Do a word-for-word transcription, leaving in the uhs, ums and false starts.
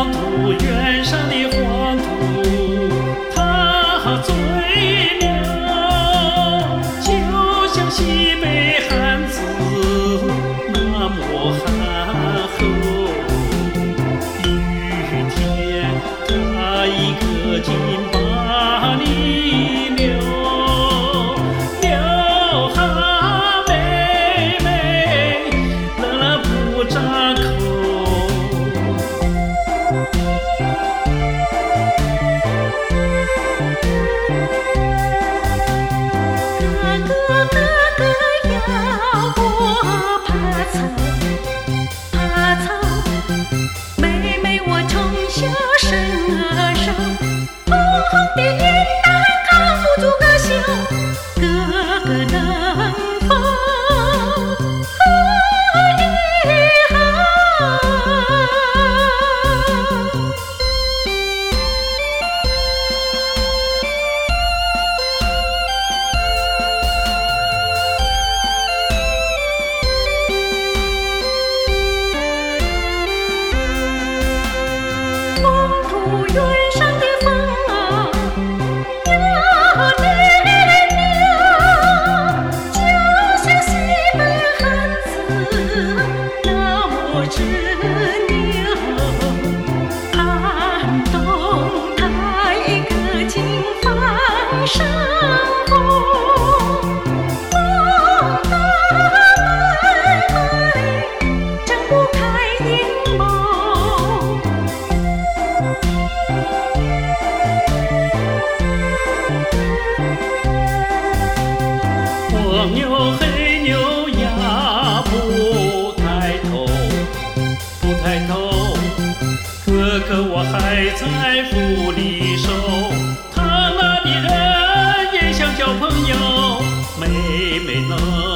黄土原上的黄土，它最美，就像西北汉子那么憨厚。雨天它一颗金把里流，流哈妹妹，乐乐不张口。 原上的风啊，呀嘞呀，就像西北汉子那么执拗。寒冬它一颗金放生红，风大妹妹睁不开眼眸。 黄牛黑牛呀，不抬头，不抬头，哥哥我还在府里守。他那的人也想交朋友，妹妹呢？